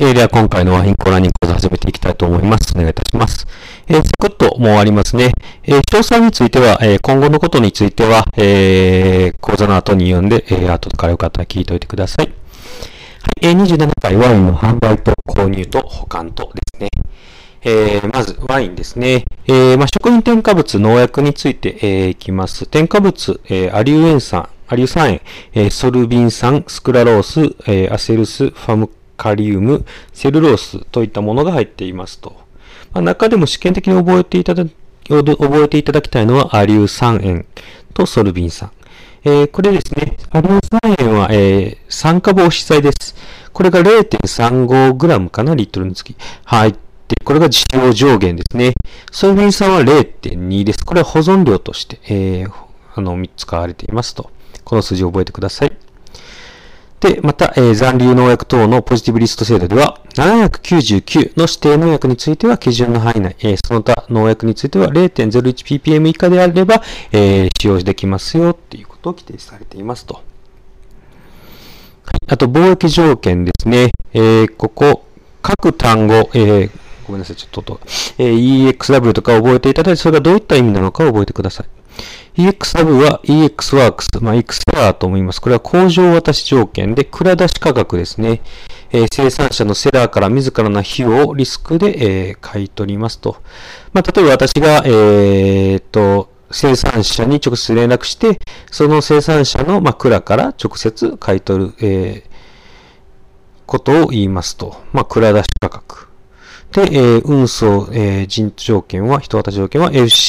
では今回のワインコーラニン講座始めていきたいと思います。お願いいたします。サクッともう終わりますね。詳細については、今後のことについては、講座の後に読んで、後からよかったら聞いておいてください。はい、27回ワインの販売と購入と保管とですね。まず、ワインですね。食品添加物、農薬について、いきます。添加物、アリュー酸塩、ソルビン酸、スクラロース、アセルス、ファムカリウム、セルロースといったものが入っていますと。中でも試験的に覚えていただきたいのは、アリュー酸塩とソルビン酸。これですね、アリュー酸塩は、酸化防止剤です。これが 0.35g かな、リットルにつき。入って、これが使用上限ですね。ソルビン酸は 0.2 です。これは保存料として、使われていますと。この数字を覚えてください。で、また、残留農薬等のポジティブリスト制度では、799の指定農薬については基準の範囲内、その他農薬については 0.01ppm 以下であれば、使用できますよっていうことを規定されていますと。はい、あと、貿易条件ですね。ここ、各単語、ごめんなさい、ちょっと音が。EXW とか覚えていただいて、それがどういった意味なのかを覚えてください。EXW は EX ワークス、XR と思います。これは工場渡し条件で、蔵出し価格ですね。生産者のセラーから自らの費用をリスクで、買い取りますと。例えば私が、生産者に直接連絡して、その生産者の、蔵から直接買い取る、ことを言いますと。蔵出し価格。で、運送、人条件は、人渡し条件は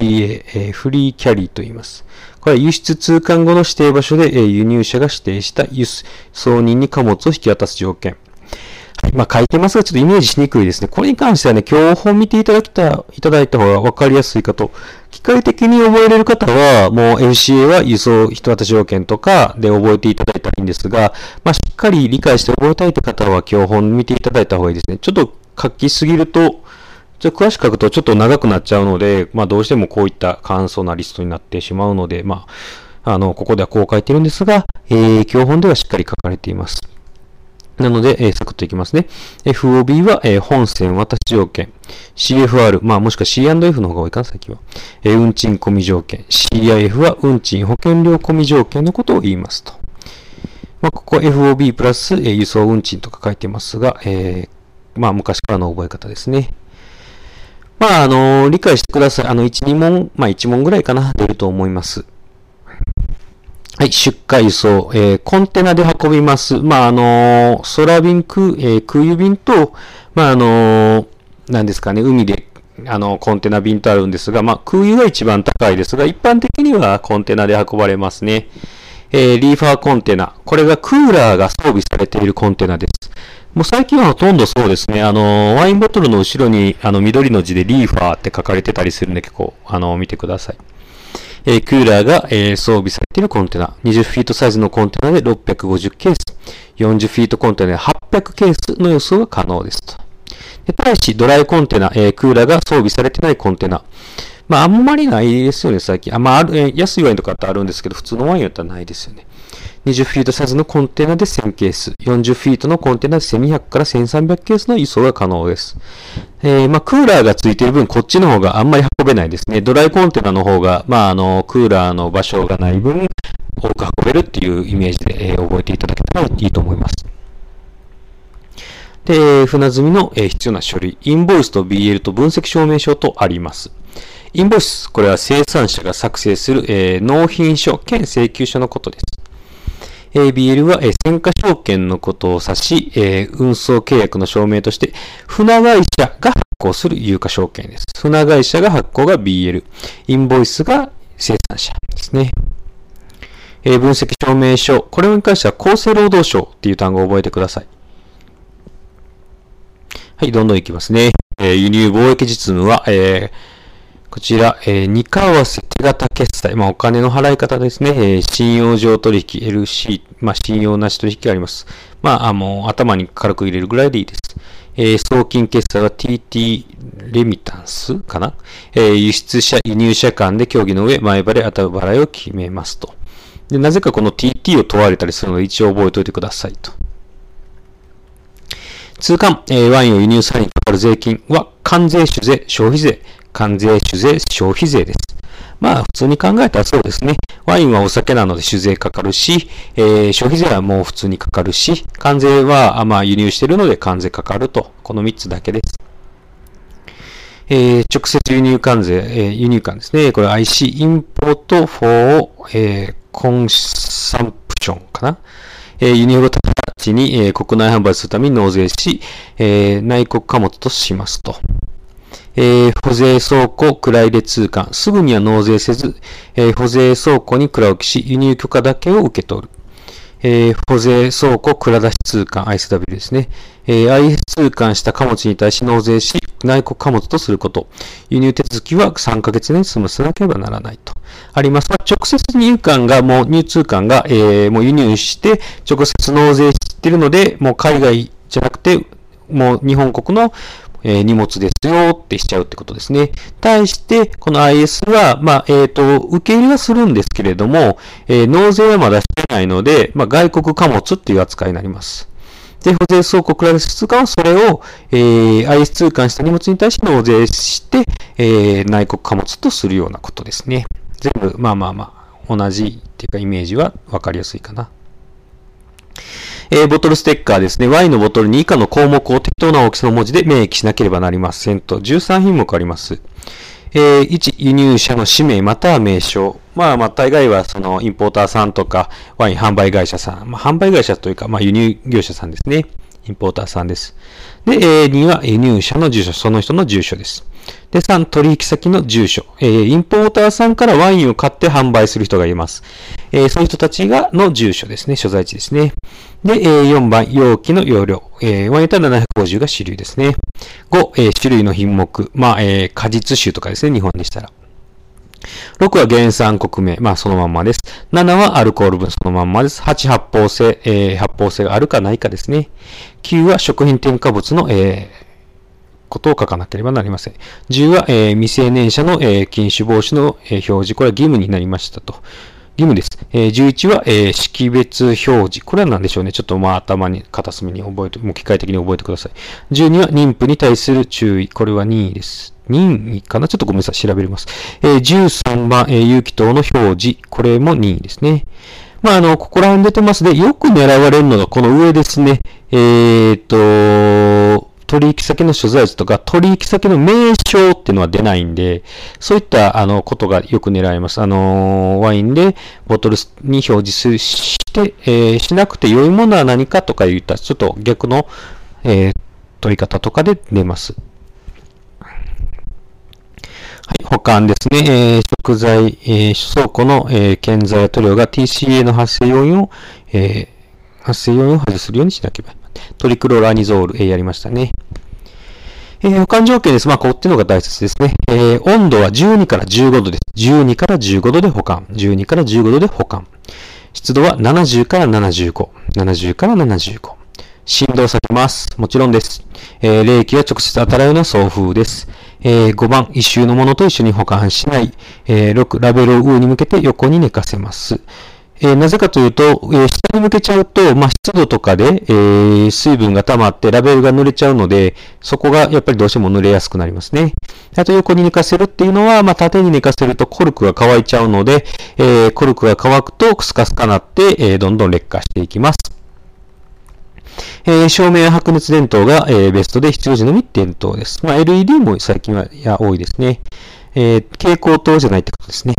FCA、フリーキャリーと言います。これは輸出通関後の指定場所で、輸入者が指定した輸送人に貨物を引き渡す条件。はい、書いてますが、ちょっとイメージしにくいですね。これに関してはね、教本見ていただいた方が分かりやすいかと。機械的に覚えれる方は、もう FCA は輸送人渡し条件とかで覚えていただいたらいいんですが、しっかり理解して覚えたいという方は、教本見ていただいた方がいいですね。ちょっと書きすぎると、詳しく書くとちょっと長くなっちゃうので、どうしてもこういった簡素なリストになってしまうので、ここではこう書いてるんですが、教本ではしっかり書かれています。なので、サクッといきますね。FOB は、本線渡し条件。CFR、もしくは C&F の方が多いかな、最近は。運賃込み条件。CIF は運賃保険料込み条件のことを言いますと。ここは FOB プラス、輸送運賃とか書いてますが、昔からの覚え方ですね。理解してください。1、2問、1問ぐらいかな、出ると思います。はい、出荷輸送、コンテナで運びます。空便、空輸便と、何ですかね、海で、コンテナ便とあるんですが、空輸が一番高いですが、一般的にはコンテナで運ばれますね。リーファーコンテナ。これがクーラーが装備されているコンテナです。もう最近はほとんどそうですね。ワインボトルの後ろに、緑の字でリーファーって書かれてたりするんで、結構、見てください。クーラーが、装備されているコンテナ。20フィートサイズのコンテナで650ケース。40フィートコンテナで800ケースの輸送が可能ですと。で、対し、ドライコンテナ、クーラーが装備されてないコンテナ。あんまりないですよね、最近。安いワインとかってあるんですけど、普通のワインだったらないですよね。20フィートサイズのコンテナで1000ケース。40フィートのコンテナで1200から1300ケースの輸送が可能です。クーラーがついている分、こっちの方があんまり運べないですね。ドライコンテナの方が、クーラーの場所がない分、多く運べるっていうイメージで、覚えていただけたらいいと思います。で、船積みの、必要な書類。インボイスと BL と分析証明書とあります。インボイス、これは生産者が作成する、納品書兼請求書のことです。BL は、選価証券のことを指し、運送契約の証明として、船会社が発行する有価証券です。船会社が発行が BL。インボイスが生産者ですね。分析証明書。これに関しては厚生労働省っていう単語を覚えてください。はい、どんどんいきますね。輸入貿易実務は、こちら、二為替手形決済。お金の払い方ですね。信用上取引、LC、信用なし取引あります。もう頭に軽く入れるぐらいでいいです。送金決済は TT レミタンスかな。輸出者、輸入者間で協議の上、前払い、後払いを決めますと。で、なぜかこの TT を問われたりするので一応覚えておいてくださいと。 通関、ワインを輸入されにかかる税金は、関税、酒税、消費税、関税、酒税、消費税です。まあ、普通に考えたらそうですね。ワインはお酒なので酒税かかるし、消費税はもう普通にかかるし、関税は、まあ、輸入しているので関税かかると。この3つだけです。直接輸入関税、輸入関ですね。これ IC、インポート for、コンサンプションかな。輸入後たちに、国内販売するために納税し、内国貨物としますと。保税倉庫、蔵入れ通関。すぐには納税せず、保税倉庫に蔵置きし、輸入許可だけを受け取る。保税倉庫、蔵出し通関、ISW ですね。IS 通関した貨物に対し納税し、内国貨物とすること。輸入手続きは3ヶ月に済ませなければならないと。あります。直接入管が、もう入通関が、もう輸入して、直接納税しているので、もう海外じゃなくて、もう日本国の荷物ですよってしちゃうってことですね。対して、この IS は、まあ、受け入れはするんですけれども、納税はまだしてないので、まあ、外国貨物っていう扱いになります。で、保税倉庫蔵出し通関はそれを、IS 通関した荷物に対して納税して、内国貨物とするようなことですね。全部、まあ、同じっていうかイメージはわかりやすいかな。ボトルステッカーですね。ワインのボトルに以下の項目を適当な大きさの文字で明記しなければなりませんと。13品目あります。1、輸入者の氏名または名称。まあ、大概はそのインポーターさんとか、ワイン販売会社さん。まあ、販売会社というか、まあ、輸入業者さんですね。インポーターさんです。で、2は輸入者の住所、その人の住所です。で、3、取引先の住所。インポーターさんからワインを買って販売する人がいます。そういう人たちの住所ですね。所在地ですね。で、4番、容器の容量。ワインだったら750が主流ですね。5、種類の品目。まあ、果実酒とかですね。日本でしたら。6は原産国名。まあ、そのまんまです。7はアルコール分そのまんまです。8、発泡性。発泡性があるかないかですね。9は食品添加物の、ことを書かなければなりません。10は、未成年者の、禁酒防止の、表示。これは義務になりましたと。義務です。11は、識別表示。これは何でしょうね。ちょっと頭に、片隅に覚えて、もう機械的に覚えてください。12は妊婦に対する注意。これは任意です。任意かなちょっとごめんなさい。調べます。13番、有機等の表示。これも任意ですね。まあ、ここら辺出てますで、よく狙われるのがこの上ですね。取引先の所在地とか、取引先の名称っていうのは出ないんで、そういった、ことがよく狙われます。ワインでボトルに表示して、しなくて良いものは何かとか言った、ちょっと逆の、取り方とかで出ます。はい、保管ですね。食材、倉庫の、建材や塗料が TCA の発生要因を外するようにしなければ。トリクロラニゾール、やりましたね。保管条件です。まあ、こうっていうのが大切ですね。温度は12から15度です。12から15度で保管。12から15度で保管。湿度は70から75。70から75。振動されます。もちろんです。冷気が直接当たるような送風です。5番、異臭のものと一緒に保管しない。6、ラベルを上に向けて横に寝かせます。なぜかというと、下に向けちゃうと、まあ、湿度とかで、水分が溜まってラベルが濡れちゃうので、そこがやっぱりどうしても濡れやすくなりますね。あと横に寝かせるっていうのは、まあ、縦に寝かせるとコルクが乾いちゃうので、コルクが乾くとスカスカなって、どんどん劣化していきます。照明や白熱電灯が、ベストで必要時のみ点灯です。まあ、LED も最近は多いですね。蛍光灯じゃないってことですね。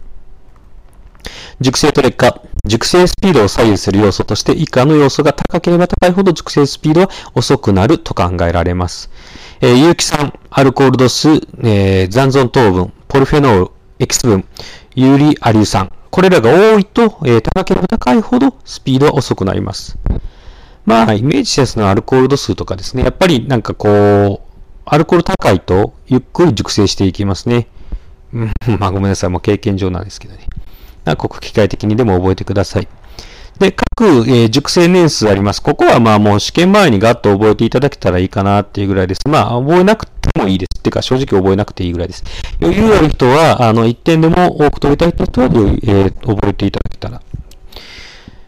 熟成と劣化。熟成スピードを左右する要素として以下の要素が高ければ高いほど熟成スピードは遅くなると考えられます。有機酸、アルコール度数、残存糖分、ポルフェノール、エキス分、有利アリウ酸。これらが多いと、高ければ高いほどスピードは遅くなります。まあ、イメージしやすいのはアルコール度数とかですね。やっぱりなんかこう、アルコール高いとゆっくり熟成していきますね。まあごめんなさい。もう経験上なんですけどね。ここ機械的にでも覚えてください。で、各、熟成年数あります。ここはまあもう試験前にガッと覚えていただけたらいいかなっていうぐらいです。まあ覚えなくてもいいです。っていうか正直覚えなくていいぐらいです。余裕ある人は、1点でも多く取りたい人は、覚えていただけたら。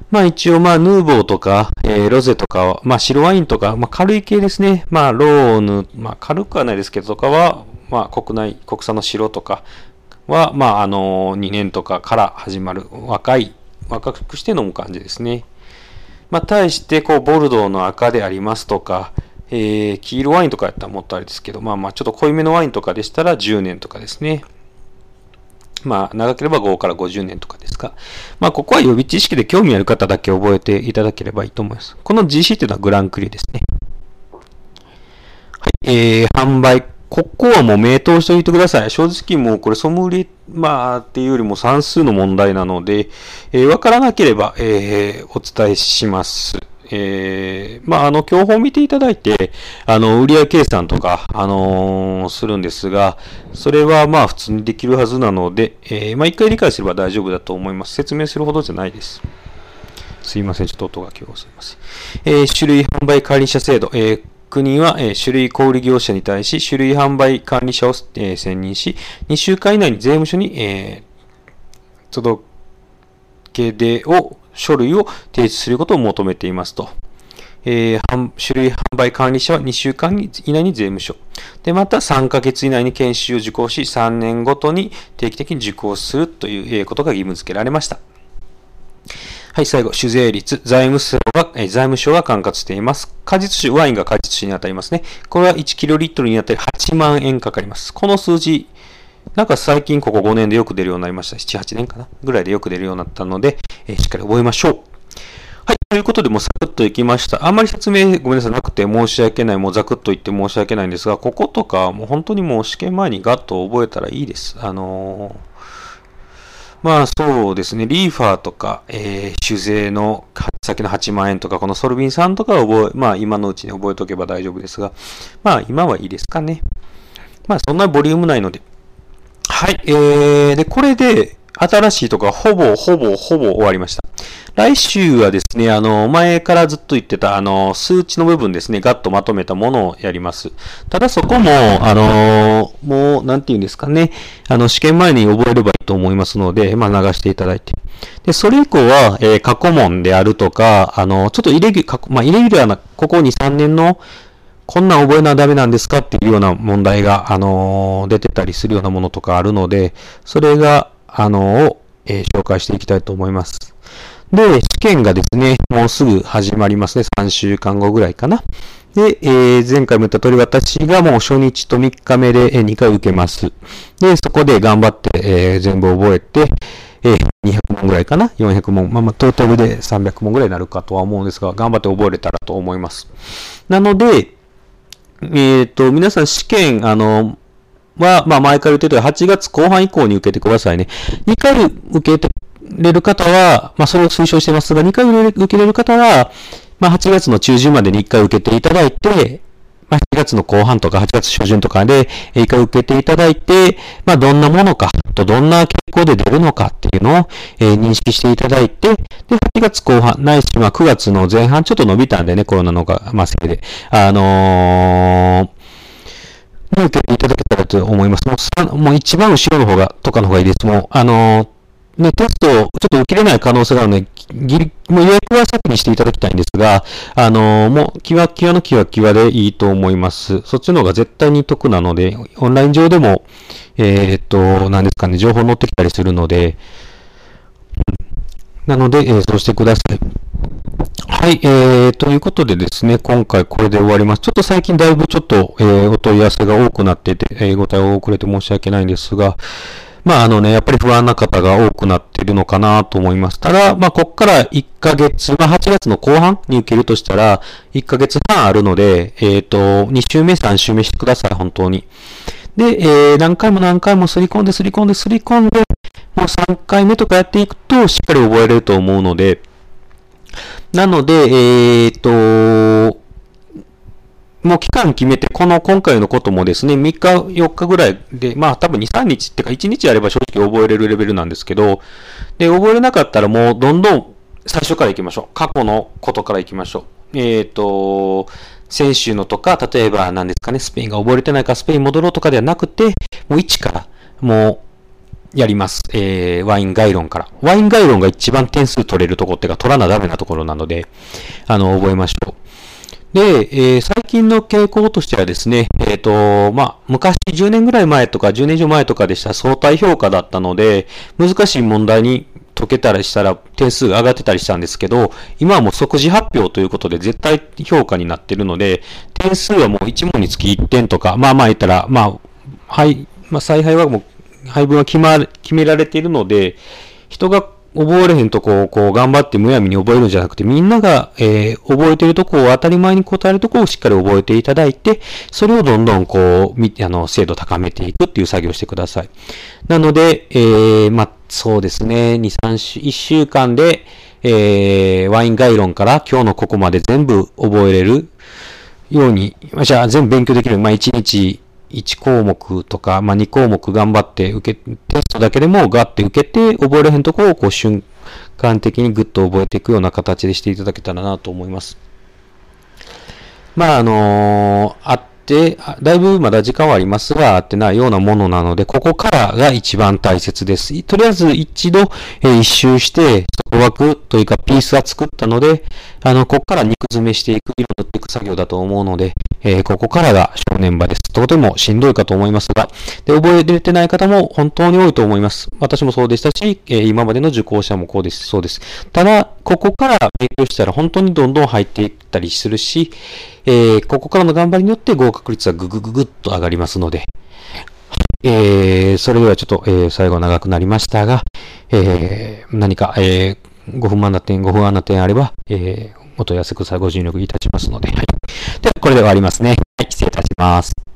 まあ一応まあヌーボーとか、ロゼとかは、まあ白ワインとか、まあ軽い系ですね。まあローヌ、まあ軽くはないですけどとかは、まあ国産の白とかは、まあ2年とかから始まる若くして飲む感じですね。まあ対してこうボルドーの赤でありますとか、黄色ワインとかやったらもっとあれですけど、まあちょっと濃いめのワインとかでしたら10年とかですね。まあ、長ければ5から50年とかですが、まあ、ここは予備知識で興味ある方だけ覚えていただければいいと思います。この GC っていうのはグランクリですね。はい、販売。ここはもう名答しておいてください。正直もうこれソムリエ、まあ、っていうよりも算数の問題なので、わからなければ、お伝えします。まあ、教本を見ていただいて、売上計算とか、するんですが、それはまあ、普通にできるはずなので、まあ、一回理解すれば大丈夫だと思います。説明するほどじゃないです。すいません。ちょっと音が今日すいません。種類販売管理者制度。国は、種類小売業者に対し、種類販売管理者を、選任し、2週間以内に税務署に、届け出を、書類を提出することを求めていますと。種類販売管理者は2週間以内に税務署。で、また3ヶ月以内に研修を受講し、3年ごとに定期的に受講するということが義務付けられました。はい、最後、酒税率。財務省が管轄しています。果実酒、ワインが果実酒に当たりますね。これは1キロリットルに当たり8万円かかります。この数字、なんか最近ここ5年でよく出るようになりました。7、8年かなぐらいでよく出るようになったので、しっかり覚えましょう。はい。ということで、もうサクッといきました。あんまり説明ごめんなさいなくて申し訳ない。もうザクッと言って申し訳ないんですが、こことか、もう本当にもう試験前にガッと覚えたらいいです。まあそうですね。リーファーとか、酒税の先の8万円とか、このソルビンさんとかをまあ今のうちに覚えておけば大丈夫ですが、まあ今はいいですかね。まあそんなボリュームないので。はい。で、これで、新しいとかほぼ終わりました。来週はですね、前からずっと言ってた、数値の部分ですね、ガッとまとめたものをやります。ただそこも、もう、なんて言うんですかね、試験前に覚えればいいと思いますので、まあ、流していただいて。で、それ以降は、過去問であるとか、ちょっとイレギュラーな、ここ2、3年の、こんなん覚えなダメなんですかっていうような問題が、出てたりするようなものとかあるので、それが、紹介していきたいと思います。で、試験がですね、もうすぐ始まりますね。3週間後ぐらいかな。で、前回も言った通り私がもう初日と3日目で2回受けます。で、そこで頑張って、全部覚えて、200問ぐらいかな ?400 問。まあトータルで300問ぐらいになるかとは思うんですが、頑張って覚えれたらと思います。なので、皆さん試験、まあ前から言ってた8月後半以降に受けてくださいね。2回受けてれる方は、まあそれを推奨してますが、2回受けれる方は、まあ8月の中旬までに1回受けていただいて、まあ7月の後半とか8月初旬とかで1回受けていただいて、まあどんなものかとどんな傾向で出るのかっていうのを、認識していただいて、で、8月後半、ないし、まあ9月の前半ちょっと伸びたんでね、コロナのが、まあせいで。受けていただけたらと思います。もう一番後ろの方が、とかの方がいいです。もう、ね、テストをちょっと受けれない可能性があるので、もう予約は先にしていただきたいんですが、もう、キワでいいと思います。そっちの方が絶対に得なので、オンライン上でも、何ですかね、情報載ってきたりするので、なので、そうしてください。はい、ということでですね、今回これで終わります。ちょっと最近だいぶちょっと、お問い合わせが多くなってて、ご対応遅れて申し訳ないんですが、まあやっぱり不安な方が多くなっているのかなと思います。ただ、まあこっから1ヶ月、まあ8月の後半に受けるとしたら、1ヶ月半あるので、2週目、3週目してください、本当に。で、何回もすり込んで、もう3回目とかやっていくと、しっかり覚えれると思うので、なので、もう期間決めて、今回のこともですね、3日、4日ぐらいで、まあ多分2、3日っていうか1日やれば正直覚えれるレベルなんですけど、で、覚えれなかったらもうどんどん最初から行きましょう。過去のことから行きましょう。先週のとか、例えば何ですかね、スペインが覚えれてないからスペイン戻ろうとかではなくて、もう1から、もう、 やります。ワイン概論から。ワイン概論が一番点数取れるところっていうか、取らなダメなところなので、覚えましょう。で、最近の傾向としてはですね、昔10年ぐらい前とか10年以上前とかでした相対評価だったので、難しい問題に解けたりしたら点数が上がってたりしたんですけど、今はもう即時発表ということで絶対評価になっているので、点数はもう1問につき1点とか、言ったら、采配はもう配分は決められているので、人が覚えれへんとこを頑張ってむやみに覚えるんじゃなくて、みんなが、覚えているとこを当たり前に答えるとこをしっかり覚えていただいて、それをどんどん精度高めていくっていう作業をしてください。なので、そうですね、1週間で、ワイン概論から今日のここまで全部覚えれるように、じゃあ全部勉強できる。1日1項目とか、2項目頑張ってテストだけでもガッて受けて、覚えれへんとこを瞬間的にグッと覚えていくような形でしていただけたらなと思います。だいぶまだ時間はありますが、あってないようなものなので、ここからが一番大切です。とりあえず一度、一周して、外枠というかピースは作ったので、ここから肉詰めしていく、色塗っていく作業だと思うので、ここからが正念場です。とてもしんどいかと思いますが、で、覚えれてない方も本当に多いと思います。私もそうでしたし、今までの受講者もそうです。ただ、ここから勉強したら本当にどんどん入っていったりするし、ここからの頑張りによって合格率はぐっと上がりますので、それではちょっと、最後長くなりましたが、何か、ご不安な点あれば、お問い合わせください。ご尽力いたしますので、はい。では、これで終わりますね。はい、失礼いたします。